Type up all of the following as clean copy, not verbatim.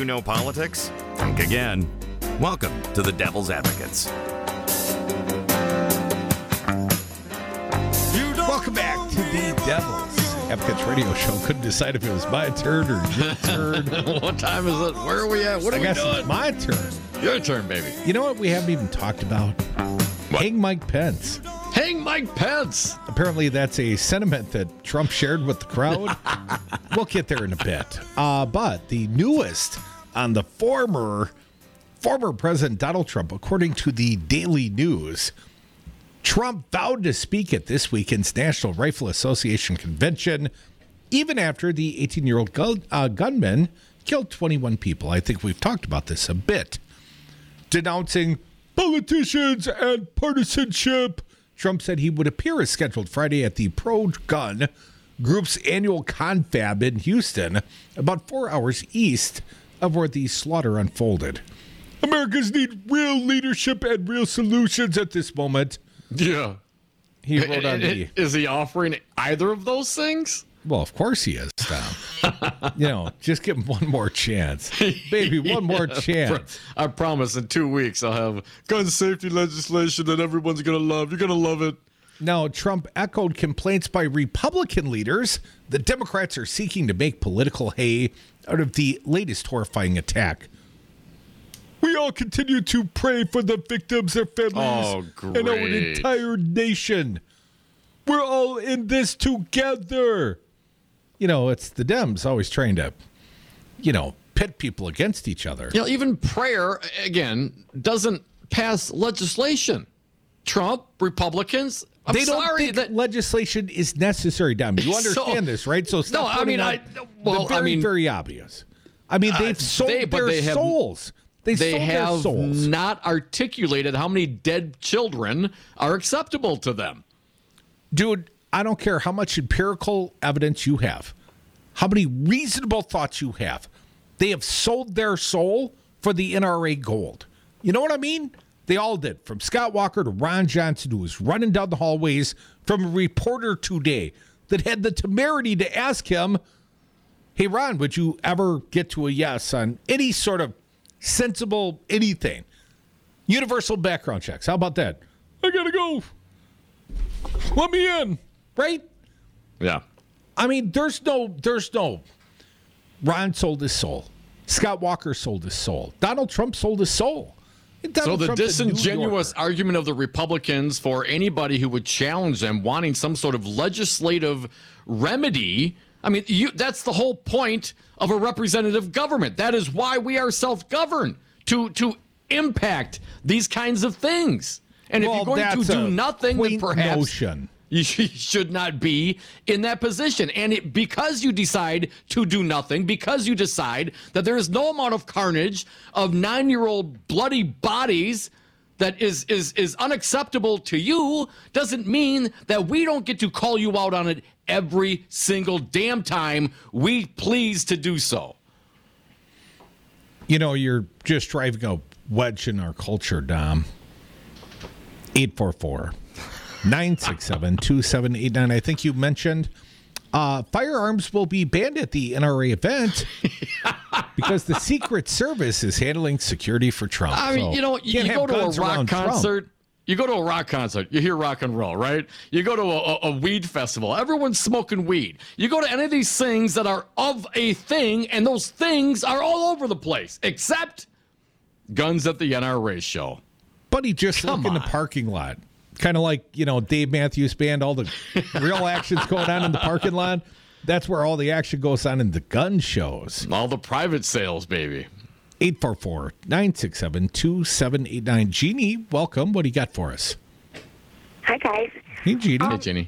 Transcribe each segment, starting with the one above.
you know politics? Think again. Welcome to the Devil's Advocates. Welcome back to the Devil's Advocates radio show. Couldn't decide if it was my turn or your turn. What time is it? Where are we at? What are we I guess doing? it's my turn. Your turn, baby. You know what we haven't even talked about? Hang Mike Pence. Hang Mike Pence. Apparently that's a sentiment that Trump shared with the crowd. We'll get there in a bit. But the newest on the former President Donald Trump, according to the Daily News, Trump vowed to speak at this weekend's National Rifle Association convention, even after the 18-year-old gunman killed 21 people. I think we've talked about this a bit. Denouncing politicians and partisanship, Trump said he would appear as scheduled Friday at the pro-gun group's annual confab in Houston, about 4 hours east of where the slaughter unfolded. Americans need real leadership and real solutions at this moment. Yeah. He wrote on the... Is he offering either of those things? Well, of course he is, Tom. Just give him one more chance. Baby, one more chance. I promise in 2 weeks I'll have gun safety legislation that everyone's going to love. You're going to love it. Now, Trump echoed complaints by Republican leaders that Democrats are seeking to make political hay out of the latest horrifying attack. We all continue to pray for the victims, their families, and our entire nation. We're all in this together. It's the Dems always trying to, pit people against each other. Even prayer, again, doesn't pass legislation. Trump, Republicans, they don't think that legislation is necessary, Dom. You understand this, right? So stop very obvious. They've sold their souls. They have not articulated how many dead children are acceptable to them. Dude, I don't care how much empirical evidence you have, how many reasonable thoughts you have. They have sold their soul for the NRA gold. You know what I mean? They all did, from Scott Walker to Ron Johnson, who was running down the hallways from a reporter today that had the temerity to ask him, hey, Ron, would you ever get to a yes on any sort of sensible anything? Universal background checks. How about that? I got to go. Let me in. Right? Yeah. There's no. Ron sold his soul. Scott Walker sold his soul. Donald Trump sold his soul. So the disingenuous argument of the Republicans for anybody who would challenge them wanting some sort of legislative remedy, that's the whole point of a representative government. That is why we are self-governed, to impact these kinds of things. And if you're going to do nothing, then perhaps you should not be in that position. And because you decide to do nothing, because you decide that there is no amount of carnage of 9-year-old bloody bodies that is unacceptable to you, doesn't mean that we don't get to call you out on it every single damn time we please to do so. You're just driving a wedge in our culture, Dom. 844-967-2789. I think you mentioned firearms will be banned at the NRA event because the Secret Service is handling security for Trump. You go to a rock concert. You go to a rock concert, you hear rock and roll, right? You go to a weed festival, everyone's smoking weed. You go to any of these things that are of a thing, and those things are all over the place, except guns at the NRA show. Buddy, just look in the parking lot. Kind of like, Dave Matthews Band, all the real action's going on in the parking lot. That's where all the action goes on in the gun shows. All the private sales, baby. 844-967-2789. Jeannie, welcome. What do you got for us? Hi, guys. Hey, Jeannie. Hey, Jeannie.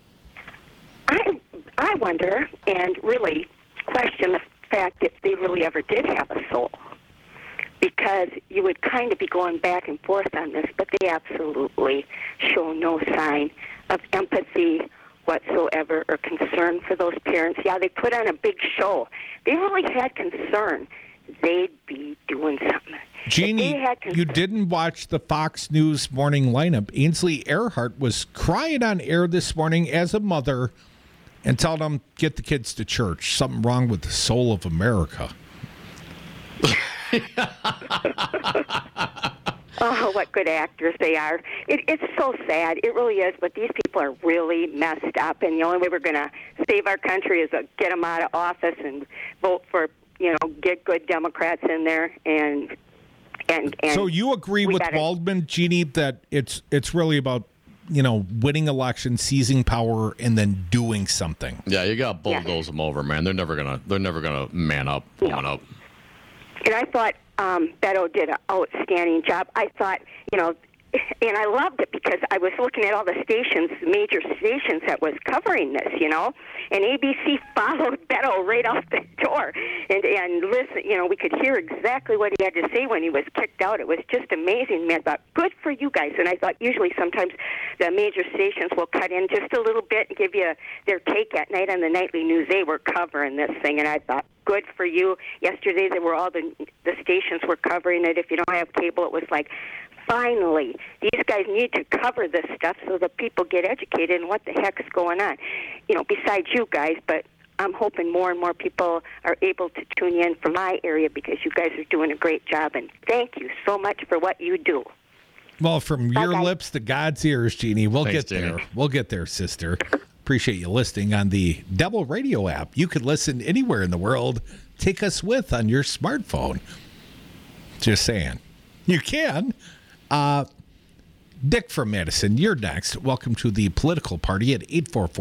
I wonder and really question the fact if they really ever did have a soul. Because you would kind of be going back and forth on this, but they absolutely show no sign of empathy whatsoever or concern for those parents. Yeah, they put on a big show. They really had concern. They'd be doing something. Jeannie, you didn't watch the Fox News morning lineup. Ainsley Earhart was crying on air this morning as a mother and telling them, get the kids to church. Something wrong with the soul of America. Oh, what good actors they are. It's so sad. It really is. But these people are really messed up. And the only way we're going to save our country is to get them out of office and vote for, get good Democrats in there. And so you agree with Waldman, Jeannie, that it's really about, winning elections, seizing power, and then doing something. Yeah, you got to bulldoze them over, man. They're never gonna man up, woman up. And I thought Beto did an outstanding job. I thought, and I loved it because I was looking at all the stations, major stations that was covering this, and ABC followed Beto right out the door. And listen, we could hear exactly what he had to say when he was kicked out. It was just amazing, man. I thought, good for you guys. And I thought usually sometimes the major stations will cut in just a little bit and give you their take at night on the nightly news. They were covering this thing, and I thought, good for you. Yesterday, they were all the stations were covering it. If you don't have cable, it was like, finally, these guys need to cover this stuff so that people get educated in what the heck's going on. Besides you guys, but I'm hoping more and more people are able to tune in from my area because you guys are doing a great job, and thank you so much for what you do. Well, from your lips to God's ears, Jeannie, Thanks, get there. Jeannie. We'll get there, sister. Appreciate you listening on the Devil Radio app. You can listen anywhere in the world. Take us with on your smartphone. Just saying. You can. Dick from Madison, you're next. Welcome to the political party at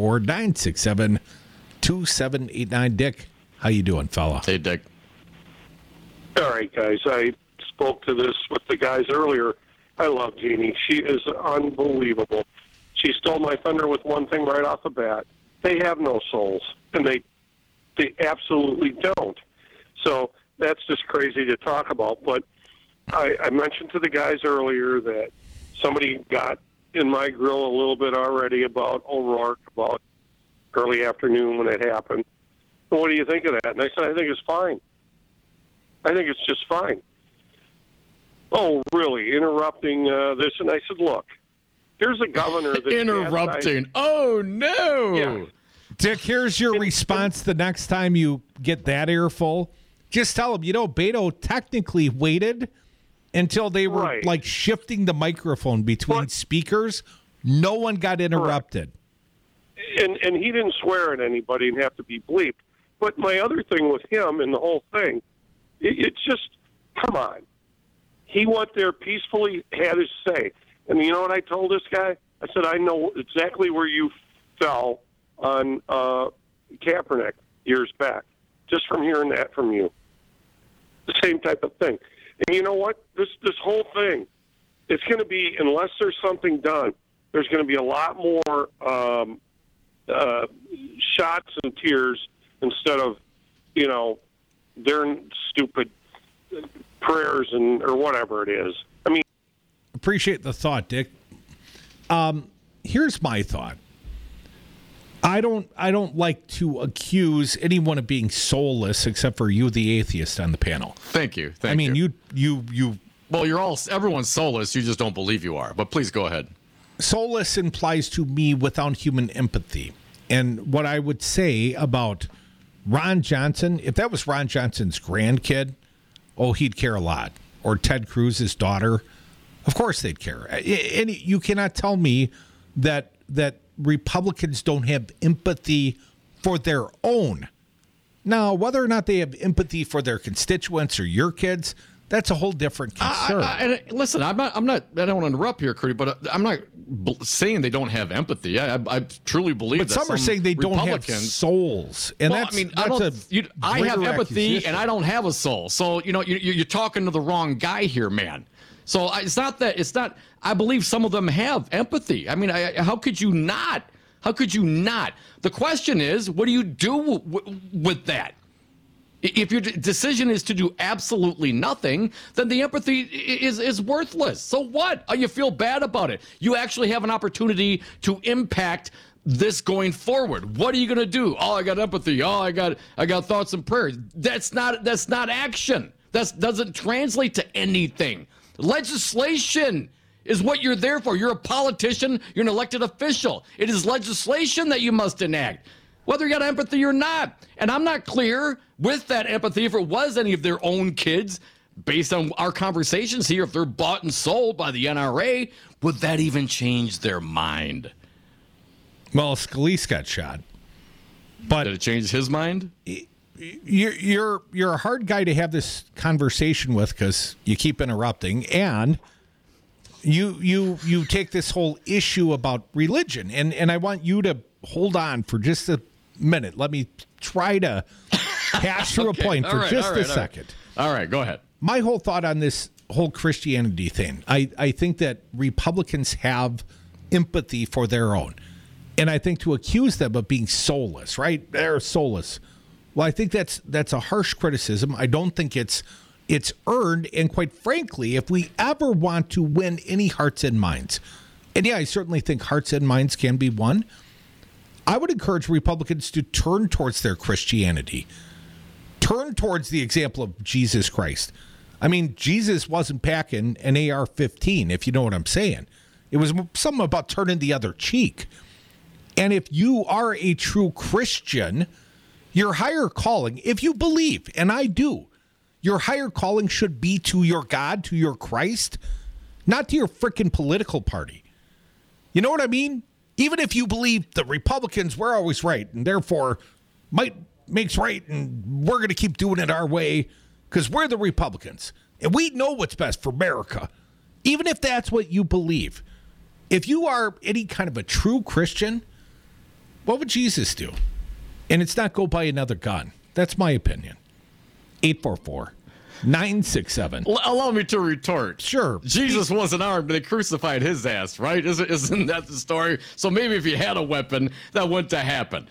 844-967-2789. Dick, how you doing, fella? Hey, Dick. All right, guys. I spoke to this with the guys earlier. I love Jeannie. She is unbelievable. She stole my thunder with one thing right off the bat. They have no souls, and they absolutely don't. So that's just crazy to talk about. But I mentioned to the guys earlier that somebody got in my grill a little bit already about O'Rourke, about early afternoon when it happened. Well, what do you think of that? And I said, I think it's fine. I think it's just fine. Oh, really? Interrupting this? And I said, look, here's a governor that's interrupting. Oh, no. Yeah. Dick, here's your response the next time you get that earful. Just tell them, Beto technically waited until they were like shifting the microphone between speakers. No one got interrupted. And he didn't swear at anybody and have to be bleeped. But my other thing with him and the whole thing, it's just, come on. He went there peacefully, had his say. And you know what I told this guy? I said, I know exactly where you fell on Kaepernick years back, just from hearing that from you. The same type of thing. And you know what? This whole thing, it's going to be, unless there's something done, there's going to be a lot more shots and tears instead of, their stupid prayers or whatever it is. I mean, appreciate the thought, Dick. Here's my thought. I don't like to accuse anyone of being soulless except for you, the atheist, on the panel. Thank you. I mean, you. Well, everyone's soulless. You just don't believe you are. But please go ahead. Soulless implies to me without human empathy. And what I would say about Ron Johnson, if that was Ron Johnson's grandkid, he'd care a lot. Or Ted Cruz's daughter, of course they'd care. And you cannot tell me that Republicans don't have empathy for their own. Now, whether or not they have empathy for their constituents or your kids, that's a whole different concern. Listen, I don't want to interrupt here, Curdy, but I'm not saying they don't have empathy. I truly believe that some are saying they don't have souls. And I have empathy and I don't have a soul. So, you're talking to the wrong guy here, man. So I believe some of them have empathy. I mean, how could you not? How could you not? The question is, what do you do with that? If your decision is to do absolutely nothing, then the empathy is worthless. So what? You feel bad about it. You actually have an opportunity to impact this going forward. What are you going to do? Oh, I got empathy. Oh, I got thoughts and prayers. That's not action. That doesn't translate to anything. Legislation is what you're there for. You're a politician. You're an elected official. It is legislation that you must enact. whether you got empathy or not. And I'm not clear with that empathy if it was any of their own kids. Based on our conversations here, if they're bought and sold by the NRA, would that even change their mind? Well, Scalise got shot. But did it change his mind? You're a hard guy to have this conversation with because you keep interrupting, and you take this whole issue about religion, and I want you to hold on for just a minute. Let me try to pass through Okay. a point for just a All second. All right, go ahead. My whole thought on this whole Christianity thing, I think that Republicans have empathy for their own. And I think to accuse them of being soulless, right? They're soulless. Well, I think that's a harsh criticism. I don't think it's earned. And quite frankly, if we ever want to win any hearts and minds, and yeah, I certainly think hearts and minds can be won, I would encourage Republicans to turn towards their Christianity. Turn towards the example of Jesus Christ. I mean, Jesus wasn't packing an AR-15, if you know what I'm saying. It was something about turning the other cheek. And if you are a true Christian, your higher calling, if you believe, and I do, your higher calling should be to your God, to your Christ, not to your freaking political party. You know what I mean? Even if you believe the Republicans were always right, and therefore might makes right, and we're going to keep doing it our way because we're the Republicans, and we know what's best for America, even if that's what you believe. If you are any kind of a true Christian, what would Jesus do? And it's not go buy another gun. That's my opinion. 844-967. Allow me to retort. Sure. Jesus wasn't armed. They crucified his ass, right? Isn't that the story? So maybe if he had a weapon, that wouldn't have happened.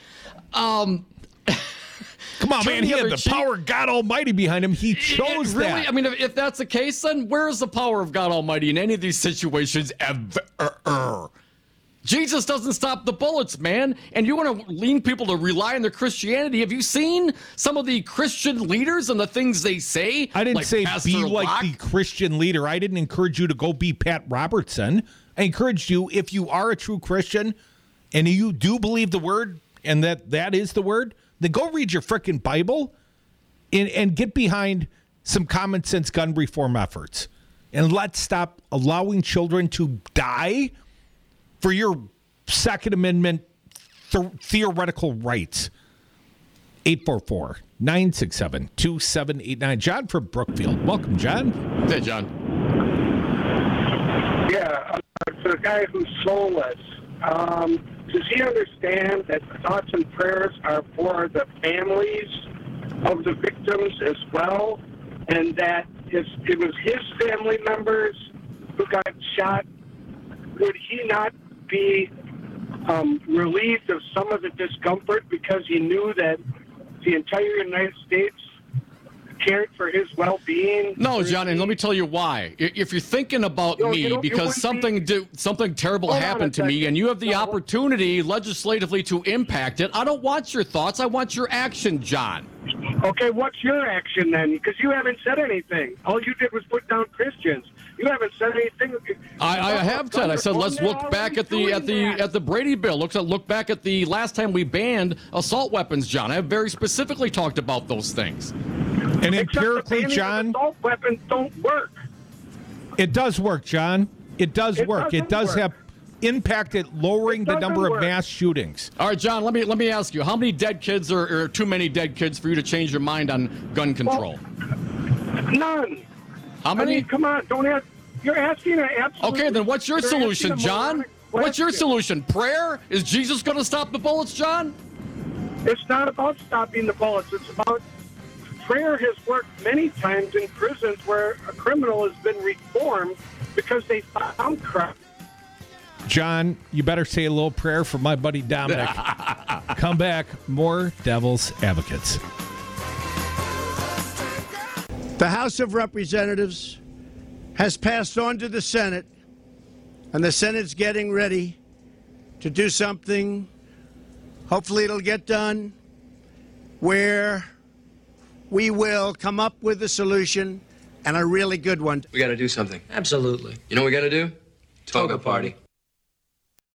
Come on, man. He had the power of God Almighty behind him. He chose really, that. I mean, if that's the case, then where is the power of God Almighty in any of these situations ever? Jesus doesn't stop the bullets, man. And you want to lean people to rely on their Christianity. Have you seen some of the Christian leaders and the things they say? I didn't say Pastor be like Locke? the Christian leader. I didn't encourage you to go be Pat Robertson. I encouraged you, if you are a true Christian and you do believe the word and that is the word, then go read your frickin' Bible and get behind some common sense gun reform efforts. And let's stop allowing children to die for your Second Amendment theoretical rights. 844-967-2789. John from Brookfield. Welcome, John. Hey, John. Yeah, for the guy who's soulless, does he understand that thoughts and prayers are for the families of the victims as well? And that if it was his family members who got shot, would he not be relieved of some of the discomfort because he knew that the entire United States cared for his well-being? No, John, and let me tell you why. If you're thinking about me because something terrible happened to me and you have the opportunity legislatively to impact it, I don't want your thoughts. I want your action, John. Okay, what's your action then? Because you haven't said anything. All you did was put down Christians. You haven't said anything. I have said. I said let's look back at the Brady bill. Look back at the last time we banned assault weapons, John. I have very specifically talked about those things. And empirically, John, assault weapons don't work. It does work, John. It does work. It does have impact at lowering the number of mass shootings. All right, John, let me ask you, how many dead kids are too many dead kids for you to change your mind on gun control? None. How many? I mean, come on, don't ask. You're asking an absolute. Okay, then what's your solution, John? What's your solution? Prayer? Is Jesus going to stop the bullets, John? It's not about stopping the bullets. It's about prayer has worked many times in prisons where a criminal has been reformed because they found crap. John, you better say a little prayer for my buddy Dominic. Come back, more Devil's Advocates. The House of Representatives has passed on to the Senate, and the Senate's getting ready to do something. Hopefully it'll get done where we will come up with a solution, and a really good one. We got to do something. Absolutely. You know what we got to do? Toga party.